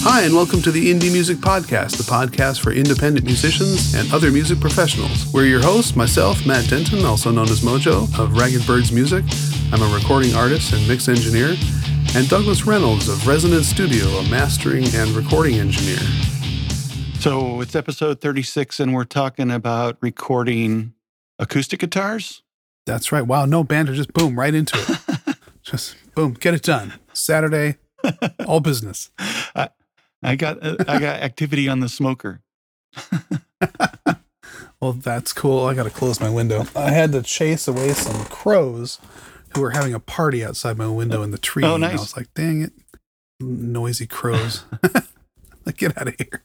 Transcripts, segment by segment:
Hi, and welcome to the Indie Music Podcast, the podcast for independent musicians and other music professionals. We're your hosts, myself, Matt Denton, also known as Mojo, of Ragged Birds Music. I'm a recording artist and mix engineer, and Douglas Reynolds of Resonance Studio, a mastering and recording engineer. So it's episode 36, and we're talking about recording acoustic guitars. That's right. Wow, no banter, just boom, right into it. Just boom, get it done. Saturday, all business. I got activity on the smoker. Well, that's cool. I got to close my window. I had to chase away some crows who were having a party outside my window in the tree. Oh, nice. And I was like, dang it. Noisy crows. Like, get out of here.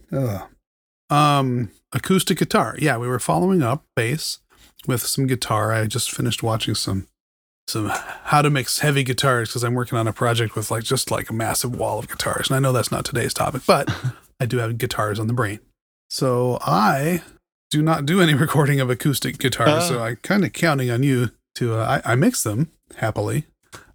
Ugh. Acoustic guitar. Yeah, we were following up bass with some guitar. I just finished watching some how to mix heavy guitars because I'm working on a project with just a massive wall of guitars. And I know that's not today's topic, but I do have guitars on the brain. So I do not do any recording of acoustic guitars. So I'm kind of counting on you to, I mix them happily.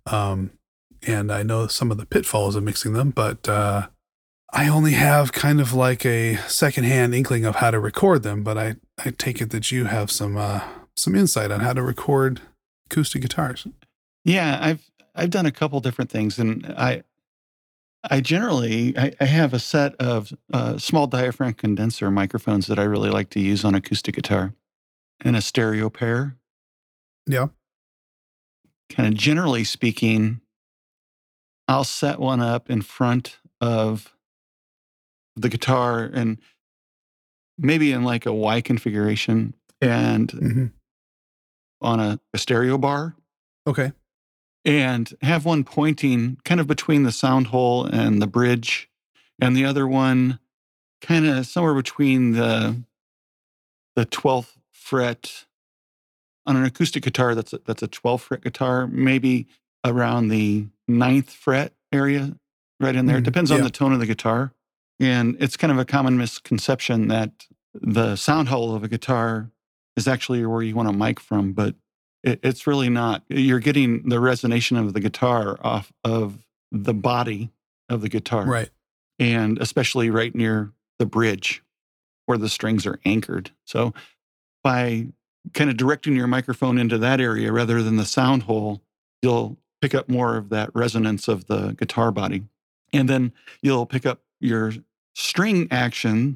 And I know some of the pitfalls of mixing them, but I only have kind of like a secondhand inkling of how to record them. But I take it that you have some insight on how to record acoustic guitars. Yeah, I've done a couple different things, and I generally have a set of small diaphragm condenser microphones that I really like to use on acoustic guitar, and a stereo pair. Yeah. Kind of generally speaking, I'll set one up in front of the guitar and maybe in like a Y configuration and on a stereo bar. Okay. And have one pointing kind of between the sound hole and the bridge, and the other one kind of somewhere between the 12th fret on an acoustic guitar. That's a 12th fret guitar, maybe around the 9th fret area, right in there. It depends on the tone of the guitar. And it's kind of a common misconception that the sound hole of a guitar is actually where you want to mic from, but it's really not. You're getting the resonation of the guitar off of the body of the guitar. Right. And especially right near the bridge where the strings are anchored. So by kind of directing your microphone into that area rather than the sound hole, you'll pick up more of that resonance of the guitar body. And then you'll pick up your string action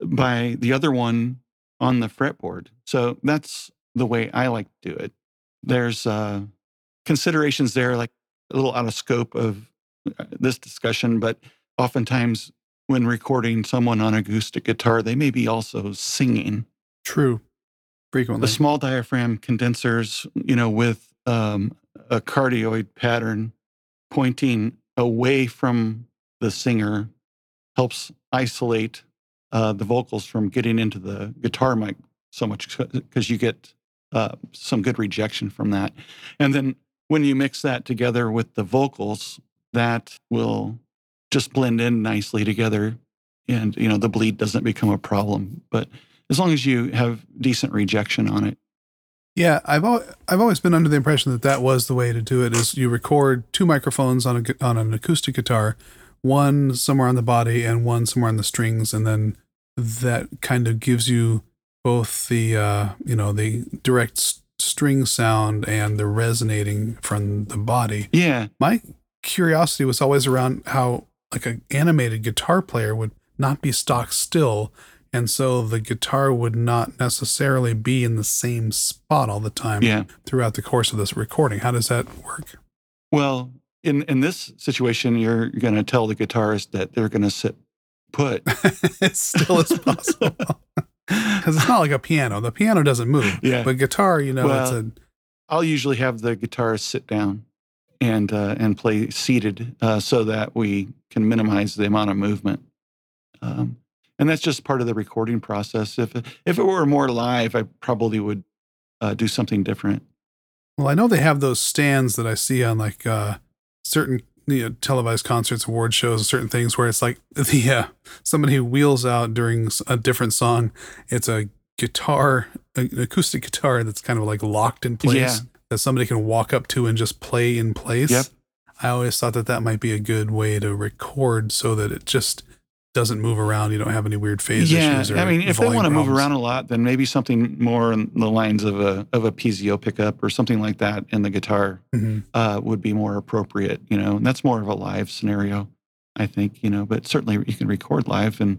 by the other one on the fretboard. So that's the way I like to do it. There's considerations there, like a little out of scope of this discussion, but oftentimes when recording someone on acoustic guitar, they may be also singing. True. Frequently. The small diaphragm condensers, with a cardioid pattern pointing away from the singer helps isolate the vocals from getting into the guitar mic so much because you get some good rejection from that. And then when you mix that together with the vocals, that will just blend in nicely together. And, the bleed doesn't become a problem. But as long as you have decent rejection on it. Yeah, I've always been under the impression that was the way to do it, is you record two microphones on an acoustic guitar, one somewhere on the body and one somewhere on the strings, and then that kind of gives you both the the direct string sound and the resonating from the body. Yeah. My curiosity was always around how an animated guitar player would not be stock still, and so the guitar would not necessarily be in the same spot all the time throughout the course of this recording. How does that work? Well, in this situation, you're going to tell the guitarist that they're going to sit put. As still as possible. Because it's not like a piano. The piano doesn't move. Yeah. But guitar, I'll usually have the guitarist sit down and play seated so that we can minimize the amount of movement. And that's just part of the recording process. If it were more live, I probably would do something different. Well, I know they have those stands that I see on certain televised concerts, award shows, certain things where it's like somebody who wheels out during a different song. It's a guitar, an acoustic guitar that's kind of like locked in place that somebody can walk up to and just play in place. Yep. I always thought that might be a good way to record so that it just doesn't move around. You don't have any weird phase issues or I mean, if they want to move problems. around a lot, then maybe something more in the lines of a PZO pickup or something like that in the guitar would be more appropriate. And that's more of a live scenario, I think. But certainly you can record live, and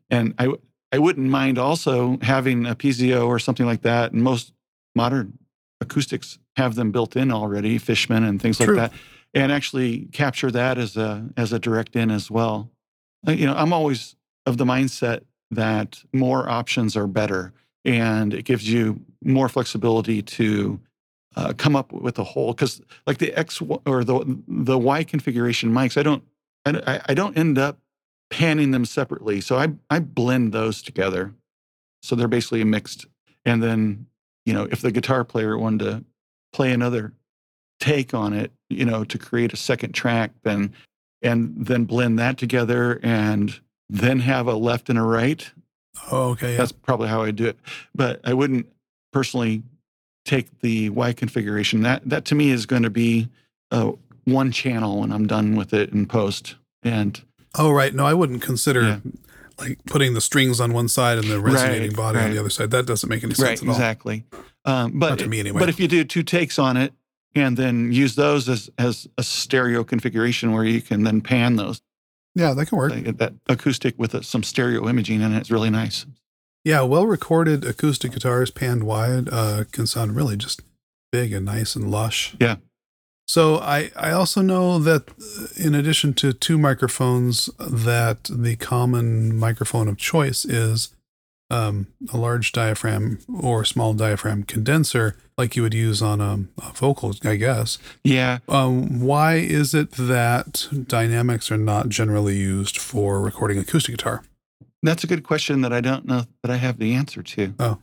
I wouldn't mind also having a PZO or something like that. And most modern acoustics have them built in already, Fishman and things like that, and actually capture that as a direct in as well. I'm always of the mindset that more options are better, and it gives you more flexibility to come up with a whole. Because like the X or the Y configuration mics, I don't end up panning them separately, so I blend those together, so they're basically mixed. And then if the guitar player wanted to play another take on it, to create a second track, and then blend that together and then have a left and a right. Oh, okay. Yeah. That's probably how I do it. But I wouldn't personally take the Y configuration. That to me is going to be one channel when I'm done with it in post. And oh, right. No, I wouldn't consider like putting the strings on one side and the resonating body on the other side. That doesn't make any sense at all. Exactly. But not to me anyway. But if you do two takes on it, and then use those as a stereo configuration where you can then pan those. Yeah, that can work. That acoustic with some stereo imaging in it is really nice. Yeah, well-recorded acoustic guitars panned wide can sound really just big and nice and lush. Yeah. So I also know that in addition to two microphones, that the common microphone of choice is a large diaphragm or small diaphragm condenser, like you would use on a vocal, I guess. Yeah. Why is it that dynamics are not generally used for recording acoustic guitar? That's a good question that I don't know that I have the answer to. Oh.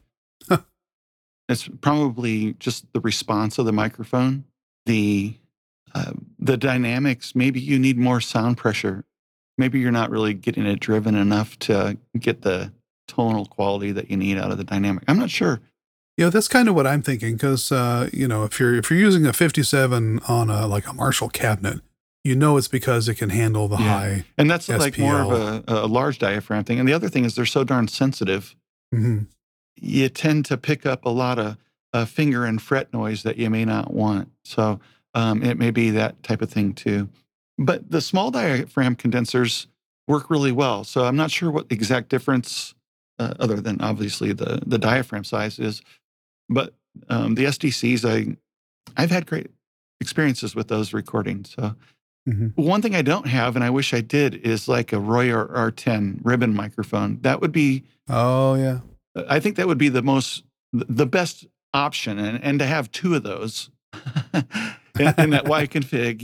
It's probably just the response of the microphone, the dynamics. Maybe you need more sound pressure. Maybe you're not really getting it driven enough to get the tonal quality that you need out of the dynamic. I'm not sure. That's kind of what I'm thinking, because if you're using a 57 on a Marshall cabinet, it's because it can handle the high, and that's SPL. Like more of a large diaphragm thing. And the other thing is they're so darn sensitive. Mm-hmm. You tend to pick up a lot of finger and fret noise that you may not want. So it may be that type of thing too. But the small diaphragm condensers work really well. So I'm not sure what the exact difference, other than obviously the diaphragm size is. But the SDCs, I've had great experiences with those recordings. So one thing I don't have, and I wish I did, is like a Royer R10 ribbon microphone. That would be, I think that would be the best option, and to have two of those in that Y config,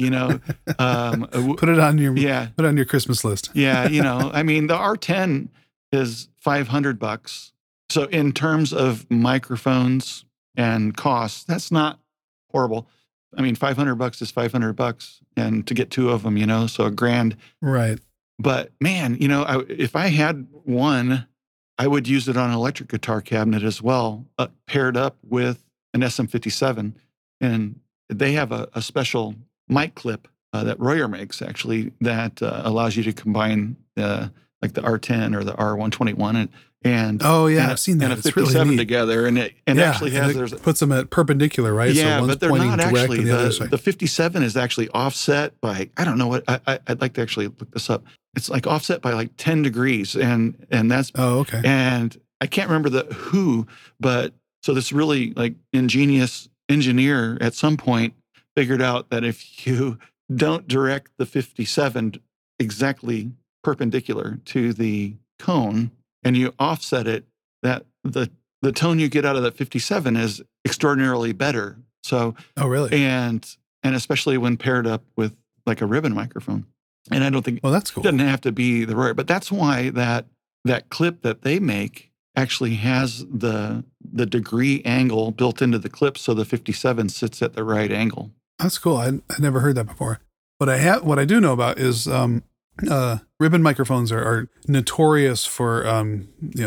put it on your Christmas list. I mean, the R10 is $500. So in terms of microphones and costs, that's not horrible. I mean, $500 is $500, and to get two of them, so $1,000. Right. But man, if I had one, I would use it on an electric guitar cabinet as well, paired up with an SM57. And they have a special mic clip that Royer makes, actually, that allows you to combine like the R10 or the R121 and I've seen that. And a 57 really together, and it actually has puts them at perpendicular, right? Yeah, so but they're not actually. The 57 is actually offset by, I don't know what, I'd like to actually look this up. It's like offset by like 10 degrees, and that's okay. And I can't remember who, but so this really like ingenious engineer at some point figured out that if you don't direct the 57 exactly perpendicular to the cone, and you offset it, that the tone you get out of that 57 is extraordinarily better. So, really? And especially when paired up with like a ribbon microphone. And I don't think that's cool. It doesn't have to be the Royer, but that's why that clip that they make actually has the degree angle built into the clip, so the 57 sits at the right angle. That's cool. I never heard that before. What I do know about is ribbon microphones are notorious for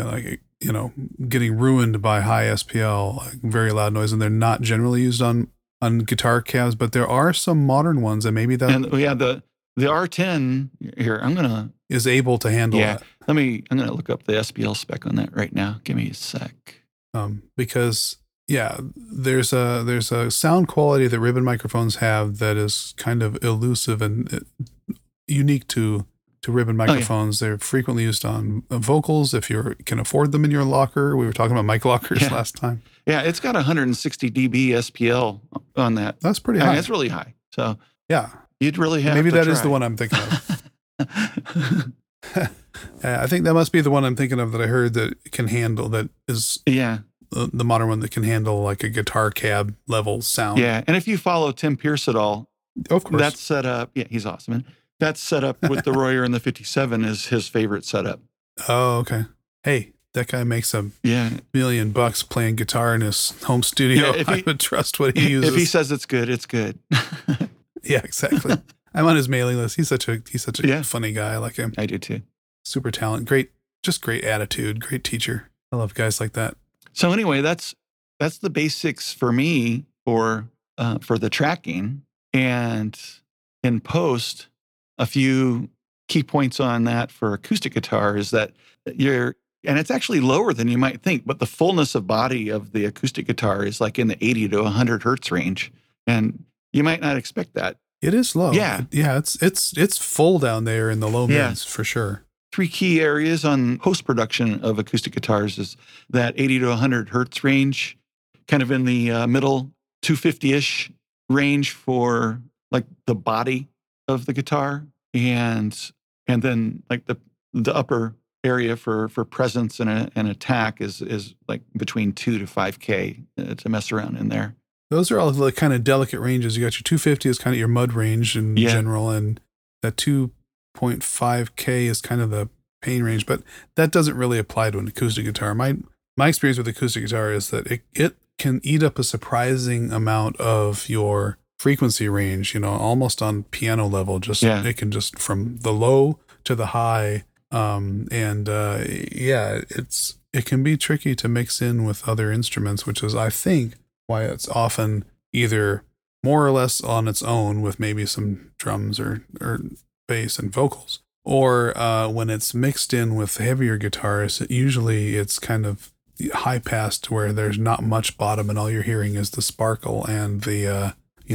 getting ruined by high SPL, like very loud noise, and they're not generally used on on guitar cabs, but there are some modern ones, and maybe that And yeah, the R10 here, I'm gonna is able to handle yeah. that. I'm gonna look up the SPL spec on that right now. Give me a sec. Because yeah, there's a sound quality that ribbon microphones have that is kind of elusive and unique to ribbon microphones. They're frequently used on vocals if you can afford them in your locker. We were talking about mic lockers last time. Yeah, it's got 160 dB SPL on that. That's pretty high. It's really high. So yeah, you'd really have maybe to that try. is the one I'm thinking of. I think that must be the one I'm thinking of that I heard that can handle, that is the modern one that can handle like a guitar cab level sound. Yeah, and if you follow Tim Pierce at all, of course, that's set up. Yeah, he's awesome. And that's set up with the Royer and the 57 is his favorite setup. Oh, okay. Hey, that guy makes $1 million playing guitar in his home studio. Yeah, I would trust what he uses. If he says it's good, it's good. Yeah, exactly. I'm on his mailing list. He's such a funny guy. I like him. I do too. Super talent. Great attitude. Great teacher. I love guys like that. So anyway, that's the basics for me for the tracking. And in post, a few key points on that for acoustic guitar is that and it's actually lower than you might think, but the fullness of body of the acoustic guitar is like in the 80 to 100 hertz range. And you might not expect that. It is low. Yeah. Yeah, it's full down there in the low mids for sure. 3 key areas on post-production of acoustic guitars is that 80 to 100 hertz range, kind of in the middle 250-ish range for like the body of the guitar, and then like the upper area for presence and attack is like between 2 to 5K to mess around in there. Those are all the kind of delicate ranges. You got your 250 is kind of your mud range in general, and that 2.5K is kind of the pain range, but that doesn't really apply to an acoustic guitar. My experience with acoustic guitar is that it can eat up a surprising amount of your frequency range, almost on piano level. It can just from the low to the high. It can be tricky to mix in with other instruments, which is, I think, why it's often either more or less on its own with maybe some drums or bass and vocals, or when it's mixed in with heavier guitars, usually it's kind of high passed where there's not much bottom and all you're hearing is the sparkle and the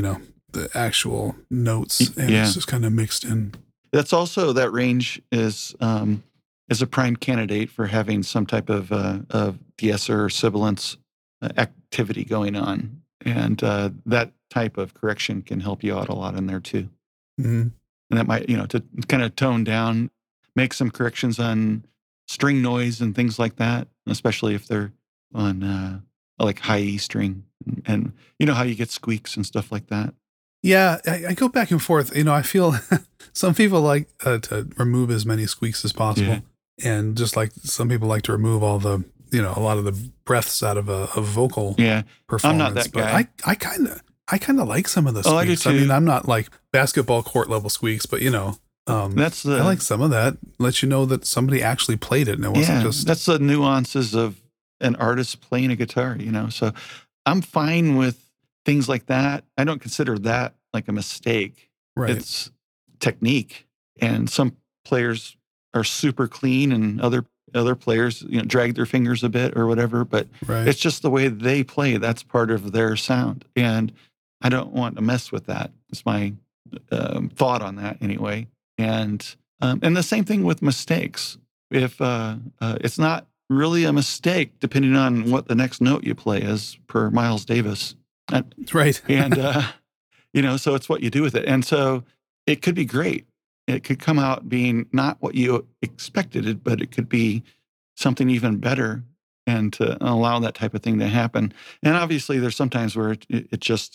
actual notes, and it's just kind of mixed in. That's also, that range is a prime candidate for having some type of de-esser or sibilance activity going on, and that type of correction can help you out a lot in there too. Mm-hmm. And that might, to kind of tone down, make some corrections on string noise and things like that, especially if they're on like high E string, and how you get squeaks and stuff like that. Yeah, I go back and forth. I feel some people like to remove as many squeaks as possible, and just like some people like to remove all the a lot of the breaths out of a vocal performance. I'm not that guy. But I kind of like some of the squeaks. I do too. I mean, I'm not like basketball court level squeaks, but I like some of that. Let you know that somebody actually played it, and it wasn't just. That's the nuances of an artist playing a guitar. So I'm fine with things like that. I don't consider that like a mistake. Right. It's technique, and some players are super clean, and other players drag their fingers a bit or whatever, but it's just the way they play. That's part of their sound, and I don't want to mess with that. It's my thought on that anyway. And the same thing with mistakes. If it's not really a mistake, depending on what the next note you play is, per Miles Davis. Right. And so it's what you do with it. And so it could be great. It could come out being not what you expected, but it could be something even better, and to allow that type of thing to happen. And obviously there's sometimes where it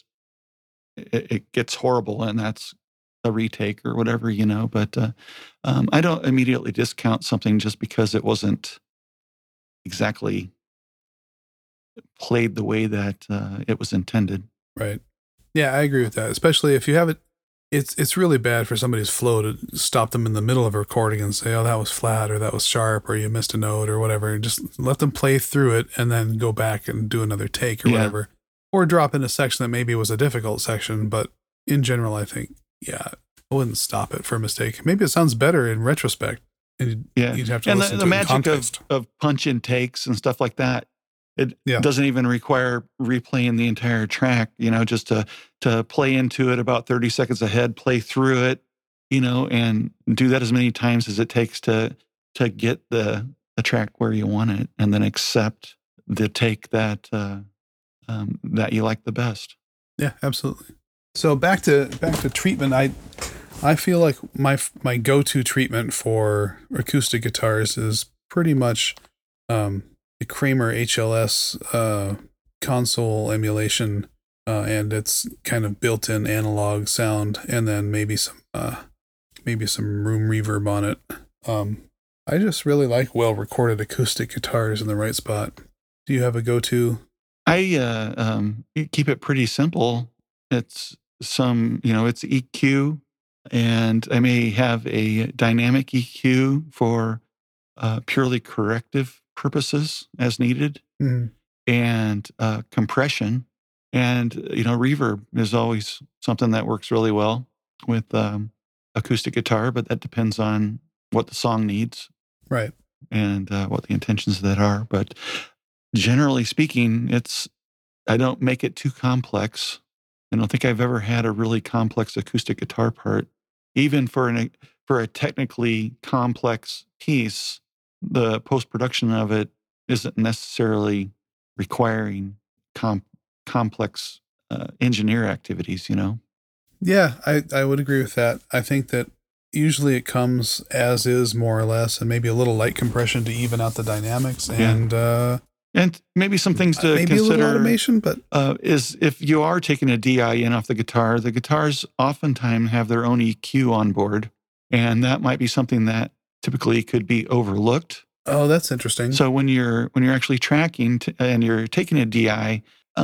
gets horrible, and that's a retake or whatever, but I don't immediately discount something just because it wasn't exactly played the way that it was intended. Right. Yeah, I agree with that. Especially if you have it, it's really bad for somebody's flow to stop them in the middle of a recording and say, oh, that was flat, or that was sharp, or you missed a note or whatever. Just let them play through it and then go back and do another take or whatever. or drop in a section that maybe was a difficult section. But in general, I think, yeah, I wouldn't stop it for a mistake. Maybe it sounds better in retrospect. And Yeah. you'd have to And listen the to it in magic context. of punch intakes and stuff like that, it Yeah. doesn't even require replaying the entire track, just to play into it about 30 seconds ahead, play through it, and do that as many times as it takes to get the track where you want it, and then accept the take that that you like the best. Yeah, absolutely. So back to treatment. I feel like my go-to treatment for acoustic guitars is pretty much the Kramer HLS console emulation, and it's kind of built-in analog sound, and then maybe some room reverb on it. I just really like well-recorded acoustic guitars in the right spot. Do you have a go-to? I keep it pretty simple. It's it's EQ, and I may have a dynamic EQ for purely corrective purposes as needed, Mm-hmm. and compression, and reverb is always something that works really well with acoustic guitar, but that depends on what the song needs, Right. and what the intentions of that are. But generally speaking, I don't make it too complex. I don't think I've ever had a really complex acoustic guitar part. Even for a technically complex piece, the post-production of it isn't necessarily requiring complex engineer activities, Yeah, I would agree with that. I think that usually it comes as is, more or less, and maybe a little light compression to even out the dynamics, and And maybe some things to maybe consider. a little automation, but is if you are taking a DI in off the guitars oftentimes have their own EQ on board, and that might be something that typically could be overlooked. oh, that's interesting. So when you're actually tracking and you're taking a DI,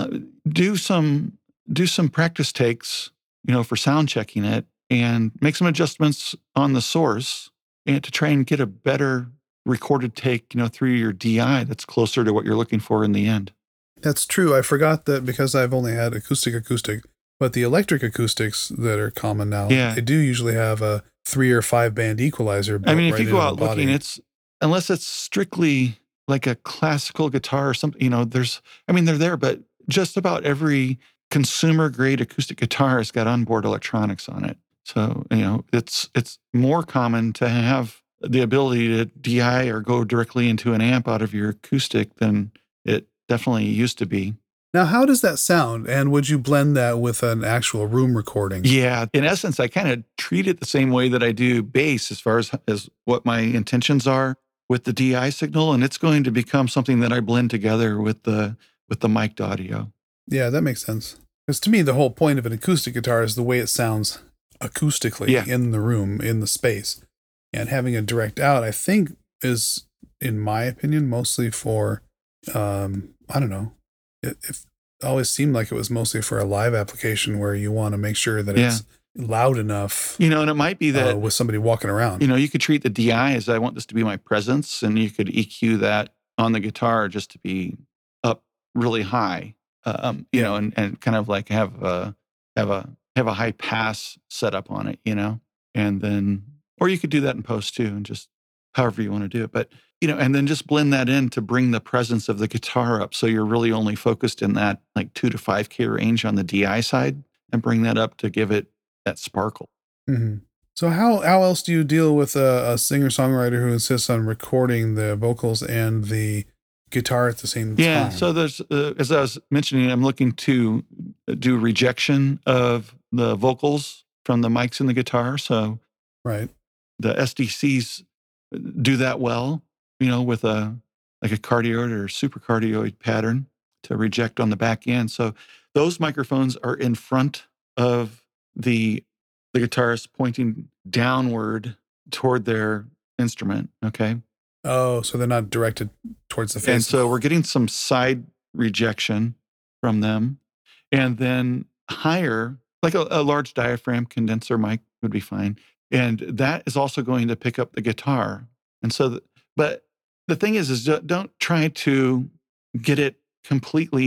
do some practice takes, for sound checking it, and make some adjustments on the source, and to try and get a better recorded take, through your DI that's closer to what you're looking for in the end. That's true. I forgot that because I've only had acoustic, but the electric acoustics that are common now, Yeah. they do usually have a 3 or 5 band equalizer built I mean, if right you go into out the body. looking, unless it's strictly like a classical guitar or something, they're there, but just about every consumer grade acoustic guitar has got onboard electronics on it. So, it's more common to have the ability to DI or go directly into an amp out of your acoustic than it definitely used to be. Now, how does that sound? And would you blend that with an actual room recording? Yeah. In essence, I kind of treat it the same way that I do bass as far as what my intentions are with the DI signal. And it's going to become something that I blend together with the mic'd audio. Yeah, that makes sense. Because to me, the whole point of an acoustic guitar is the way it sounds acoustically in the room, in the space. And having a direct out, I think, is, in my opinion, mostly for, I don't know. It always seemed like it was mostly for a live application where you want to make sure that it's loud enough. And it might be that with somebody walking around. You could treat the DI as I want this to be my presence, and you could EQ that on the guitar just to be up really high. And kind of like have a high pass set up on it, and then, or you could do that in post too, and just however you want to do it. But, and then just blend that in to bring the presence of the guitar up. So you're really only focused in that like 2 to 5K range on the DI side, and bring that up to give it that sparkle. Mm-hmm. So how else do you deal with a singer-songwriter who insists on recording the vocals and the guitar at the same time? Yeah, so there's, as I was mentioning, I'm looking to do rejection of the vocals from the mics and the guitar. So right, the SDCs do that well, with a cardioid or supercardioid pattern to reject on the back end. So those microphones are in front of the guitarist, pointing downward toward their instrument. Okay. Oh, so they're not directed towards the face. And so we're getting some side rejection from them. And then higher, like a large diaphragm condenser mic would be fine. And that is also going to pick up the guitar. And so, but the thing is don't try to get it completely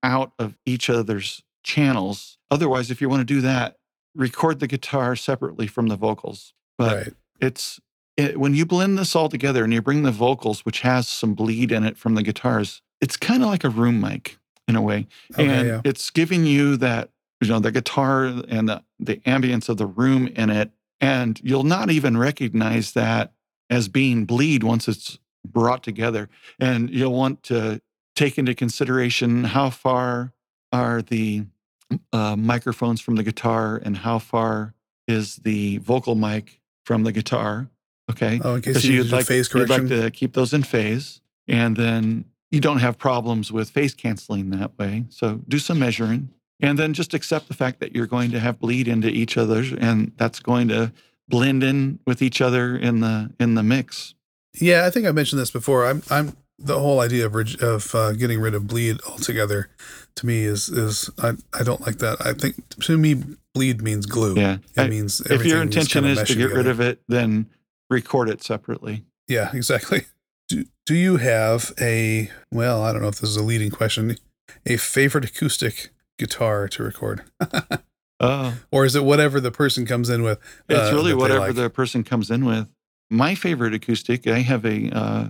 out of each other's channels. Otherwise, if you want to do that, record the guitar separately from the vocals. But when you blend this all together and you bring the vocals, which has some bleed in it from the guitars, it's kind of like a room mic in a way. And it's giving you that, the guitar and the ambience of the room in it. And you'll not even recognize that as being bleed once it's brought together. And you'll want to take into consideration how far are the microphones from the guitar and how far is the vocal mic from the guitar. Okay. Oh, in case you'd like phase correction. You'd like to keep those in phase. And then you don't have problems with phase canceling that way. So do some measuring. And then just accept the fact that you're going to have bleed into each other, and that's going to blend in with each other in the mix. Yeah, I think I mentioned this before. I'm the whole idea of getting rid of bleed altogether. To me is I don't like that. I think to me bleed means glue. Yeah, it means if your intention is to get rid of it, then record it separately. Yeah, exactly. Do you have I don't know if this is a leading question, a favorite acoustic guitar to record? Or is it whatever the person comes in with? It's really whatever the person comes in with. My favorite acoustic, I have a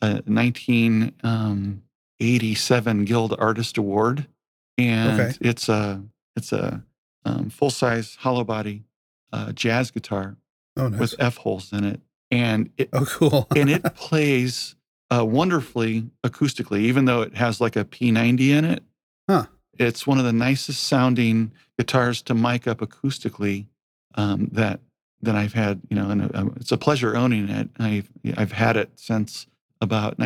1987 Guild Artist Award, and it's a full-size hollow body jazz guitar with F holes in it, and cool. And it plays wonderfully acoustically, even though it has like a P90 in it. It's one of the nicest sounding guitars to mic up acoustically that I've had. And it's a pleasure owning it. I've had it since about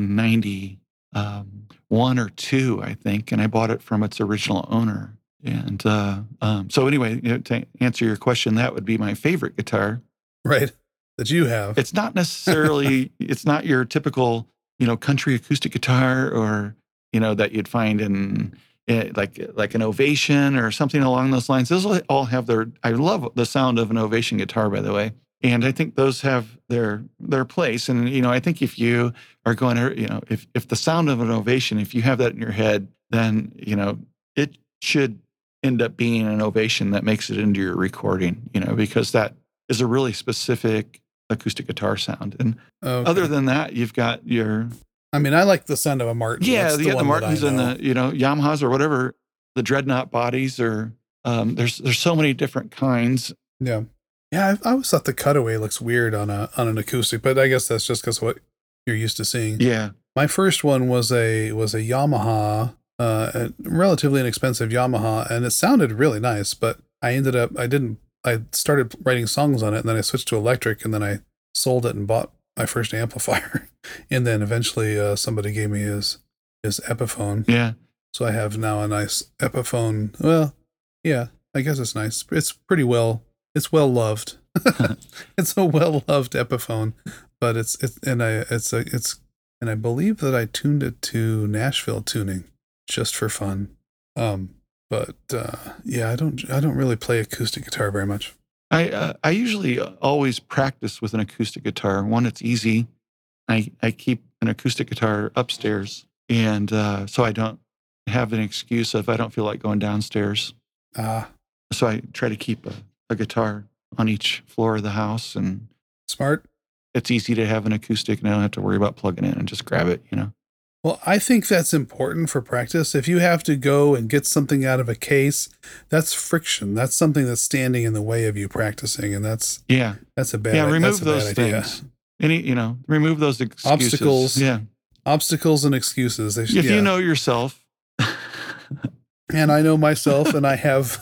1991 or 2, I think, and I bought it from its original owner. And so anyway, to answer your question, that would be my favorite guitar. Right, that you have. It's not necessarily, it's not your typical, country acoustic guitar or, that you'd find in like an Ovation or something along those lines. Those all have I love the sound of an Ovation guitar, by the way. And I think those have their place. And, I think if you are going to, if the sound of an Ovation, if you have that in your head, then, it should end up being an Ovation that makes it into your recording, because that is a really specific acoustic guitar sound. And other than that, you've got your... I like the sound of a Martin. Yeah, the Martins and the, Yamahas or whatever, the Dreadnought bodies, or there's so many different kinds. Yeah. Yeah, I always thought the Cutaway looks weird on an acoustic, but I guess that's just because of what you're used to seeing. Yeah. My first one was a Yamaha, a relatively inexpensive Yamaha, and it sounded really nice, but I started writing songs on it, and then I switched to electric, and then I sold it and bought my first amplifier. And then eventually somebody gave me his Epiphone. Yeah. So I have now a nice Epiphone. Well, yeah, I guess it's nice. It's pretty well. It's well loved. It's a well loved Epiphone, but and I believe that I tuned it to Nashville tuning just for fun. But I don't really play acoustic guitar very much. I usually always practice with an acoustic guitar. One, it's easy. I keep an acoustic guitar upstairs, and so I don't have an excuse if I don't feel like going downstairs. So I try to keep a guitar on each floor of the house, and smart. It's easy to have an acoustic, and I don't have to worry about plugging in and just grab it, Well, I think that's important for practice. If you have to go and get something out of a case, that's friction. That's something that's standing in the way of you practicing, and that's a bad. Yeah, remove those idea. things. Remove those excuses. Obstacles. Yeah, obstacles and excuses. If you know yourself, and I know myself, and I have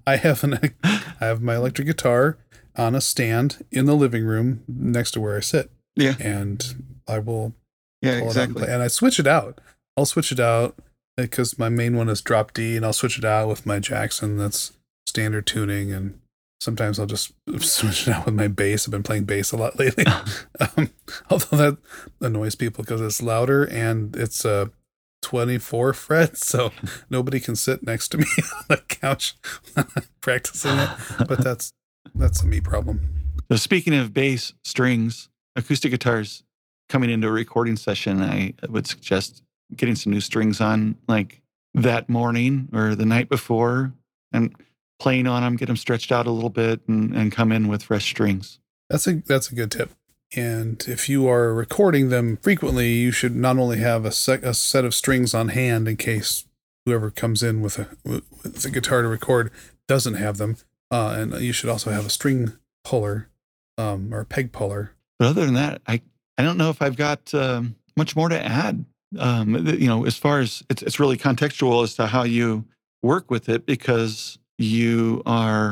my electric guitar on a stand in the living room next to where I sit. Yeah, and I will. Yeah, exactly. And I switch it out. I'll switch it out because my main one is drop D, and I'll switch it out with my Jackson. That's standard tuning. And sometimes I'll just switch it out with my bass. I've been playing bass a lot lately. Although that annoys people because it's louder and it's a 24 fret. So nobody can sit next to me on the couch practicing it. But that's a me problem. So speaking of bass, strings, acoustic guitars, coming into a recording session, I would suggest getting some new strings on, like that morning or the night before and playing on them, get them stretched out a little bit, and come in with fresh strings. That's a good tip. And if you are recording them frequently, you should not only have a set of strings on hand in case whoever comes in with a guitar to record doesn't have them, and you should also have a string puller or a peg puller. But other than that, I don't know if I've got much more to add. As far as it's really contextual as to how you work with it, because you're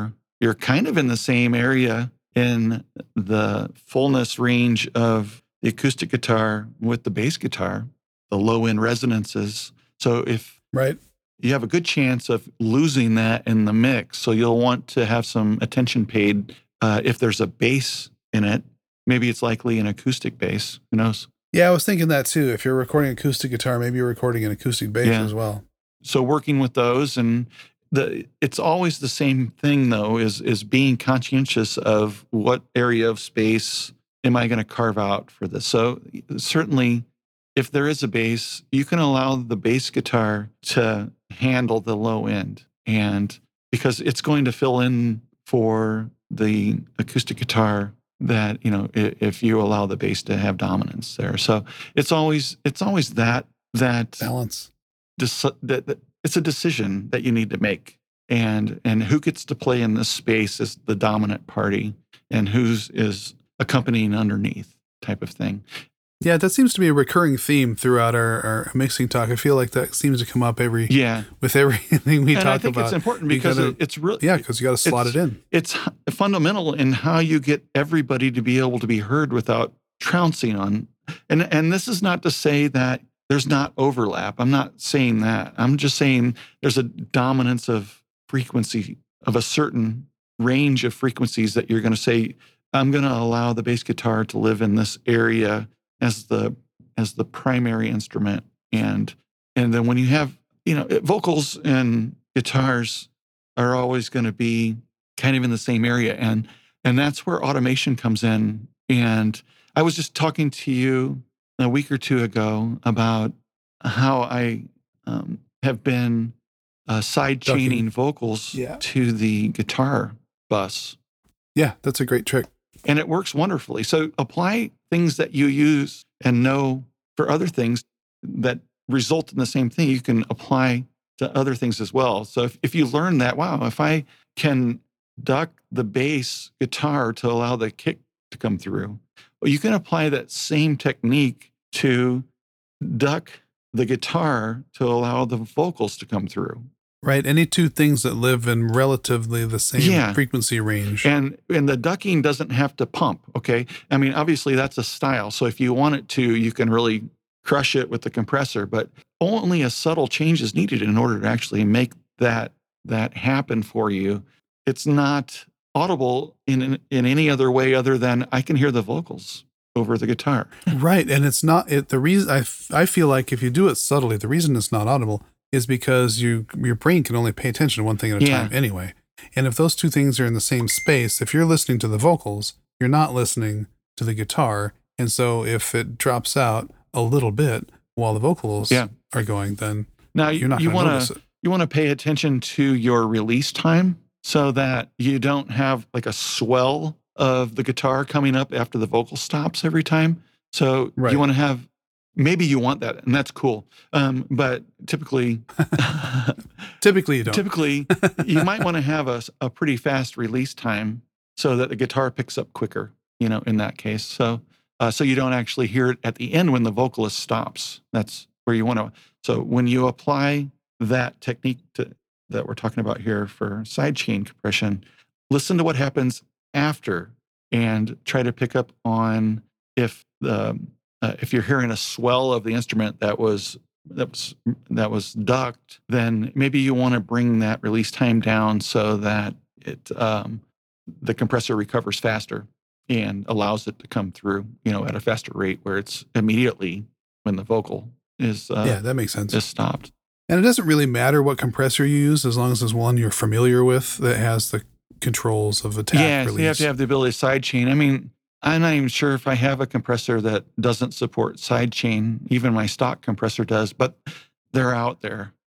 kind of in the same area in the fullness range of the acoustic guitar with the bass guitar, the low end resonances. So if right, you have a good chance of losing that in the mix, so you'll want to have some attention paid if there's a bass in it. Maybe it's likely an acoustic bass. Who knows? Yeah, I was thinking that too. If you're recording acoustic guitar, maybe you're recording an acoustic bass as well. So working with those, and it's always the same thing though, is being conscientious of what area of space am I going to carve out for this. So certainly, if there is a bass, you can allow the bass guitar to handle the low end, and because it's going to fill in for the acoustic guitar that, if you allow the bass to have dominance there. So it's always that balance. That it's a decision that you need to make, and who gets to play in this space is the dominant party, and who's is accompanying underneath type of thing. Yeah, that seems to be a recurring theme throughout our mixing talk. I feel like that seems to come up with everything we talk about. I think it's important because it's really... Yeah, because you got to slot it in. It's fundamental in how you get everybody to be able to be heard without trouncing on. And this is not to say that there's not overlap. I'm not saying that. I'm just saying there's a dominance of frequency, of a certain range of frequencies that you're going to say, I'm going to allow the bass guitar to live in this area as the primary instrument, and then when you have vocals and guitars are always going to be kind of in the same area, and that's where automation comes in. And I was just talking to you a week or two ago about how I have been side chaining vocals to the guitar bus. Yeah, that's a great trick. And it works wonderfully. So apply things that you use and know for other things that result in the same thing, you can apply to other things as well. So if you learn that, wow, if I can duck the bass guitar to allow the kick to come through, well, you can apply that same technique to duck the guitar to allow the vocals to come through. Right. Any two things that live in relatively the same frequency range. And the ducking doesn't have to pump, okay? I mean, obviously that's a style. So if you want it to, you can really crush it with the compressor, but only a subtle change is needed in order to actually make that happen for you. It's not audible in any other way other than I can hear the vocals over the guitar. Right. And it's not the reason I feel like if you do it subtly, the reason it's not audible is because your brain can only pay attention to one thing at a time anyway. And if those two things are in the same space, if you're listening to the vocals, you're not listening to the guitar. And so if it drops out a little bit while the vocals are going, then now you're not going to notice it. You want to pay attention to your release time so that you don't have like a swell of the guitar coming up after the vocal stops every time. So you want to have, maybe you want that, and that's cool. But typically you don't. Typically, you might want to have a pretty fast release time so that the guitar picks up quicker, in that case. So you don't actually hear it at the end when the vocalist stops. That's where you want to. So when you apply that technique that we're talking about here for sidechain compression, listen to what happens after and try to pick up on if you're hearing a swell of the instrument that was ducked, then maybe you want to bring that release time down so that the compressor recovers faster and allows it to come through, at a faster rate where it's immediately when the vocal is that makes sense. Is stopped. And it doesn't really matter what compressor you use as long as there's one you're familiar with that has the controls of attack release. So you have to have the ability to sidechain. I mean, I'm not even sure if I have a compressor that doesn't support sidechain. Even my stock compressor does, but they're out there.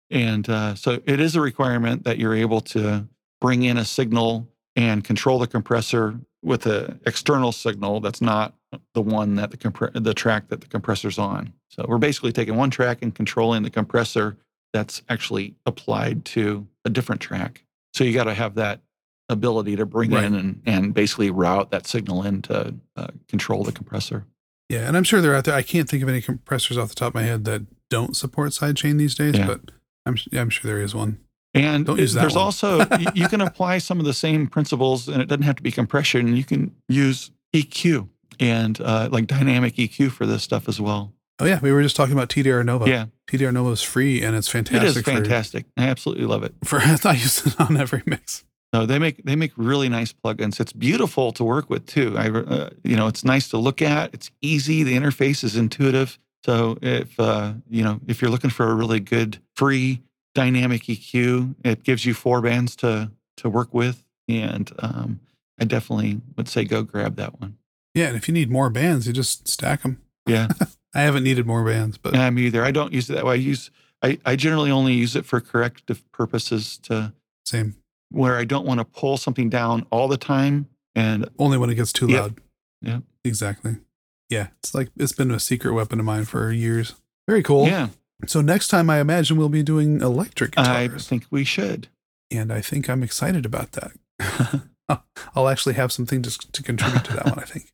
And so it is a requirement that you're able to bring in a signal and control the compressor with an external signal that's not the one that the track that the compressor's on. So we're basically taking one track and controlling the compressor that's actually applied to a different track. So you got to have that ability to bring in and basically route that signal in to control the compressor. Yeah, and I'm sure they're out there. I can't think of any compressors off the top of my head that don't support sidechain these days, but I'm sure there is one. And don't use that there's one. Also, you can apply some of the same principles, and it doesn't have to be compression. You can use EQ and like dynamic EQ for this stuff as well. Oh, yeah. We were just talking about TDR Nova. Yeah. TDR Nova is free, and it's fantastic. It is fantastic. I absolutely love it. I use it on every mix. No, they make really nice plugins. It's beautiful to work with too. It's nice to look at. It's easy. The interface is intuitive. So if you're looking for a really good free dynamic EQ, it gives you 4 bands to work with, and I definitely would say go grab that one. Yeah, and if you need more bands, you just stack them. Yeah, I haven't needed more bands, but me either. I don't use it that way. I generally only use it for corrective purposes same. Where I don't want to pull something down all the time, and only when it gets too loud. Yeah, exactly. Yeah, it's been a secret weapon of mine for years. Very cool. Yeah. So next time, I imagine we'll be doing electric guitars. I think we should, and I think I'm excited about that. I'll actually have something to contribute to that one, I think.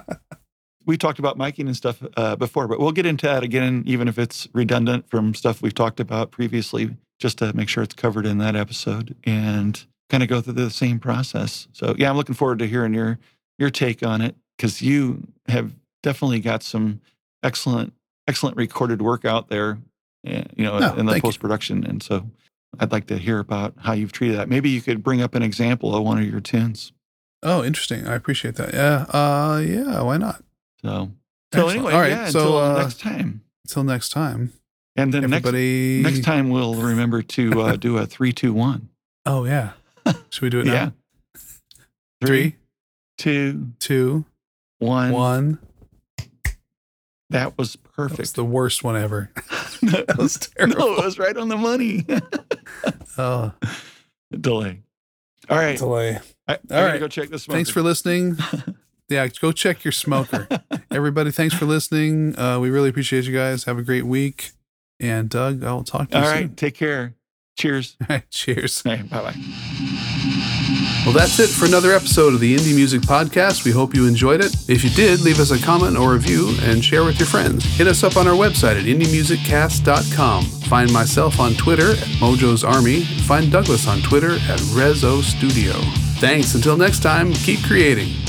We talked about miking and stuff before, but we'll get into that again, even if it's redundant from stuff we've talked about previously, just to make sure it's covered in that episode and kind of go through the same process. So yeah, I'm looking forward to hearing your take on it, because you have definitely got some excellent recorded work out there, in the post-production. And so I'd like to hear about how you've treated that. Maybe you could bring up an example of one of your tunes. Oh, interesting. I appreciate that. Yeah. Yeah, why not? So excellent. Anyway, all right. Until next time. Until next time. And then everybody... next time we'll remember to do a 3, 2, 1. Oh yeah. Should we do it now? Yeah. 3, 2, 1. That was perfect. That's the worst one ever. That was terrible. No, it was right on the money. Oh. Delay. All right. Delay. I gotta go check the smoker. Thanks for listening. Yeah, go check your smoker. Everybody, thanks for listening. We really appreciate you guys. Have a great week. And Doug, I'll talk to you soon. All right, take care. Cheers. All right, cheers. All right, bye-bye. Well, that's it for another episode of the Indie Music Podcast. We hope you enjoyed it. If you did, leave us a comment or review and share with your friends. Hit us up on our website at indiemusiccast.com. Find myself on Twitter at Mojo's Army. Find Douglas on Twitter at Rezo Studio. Thanks. Until next time, keep creating.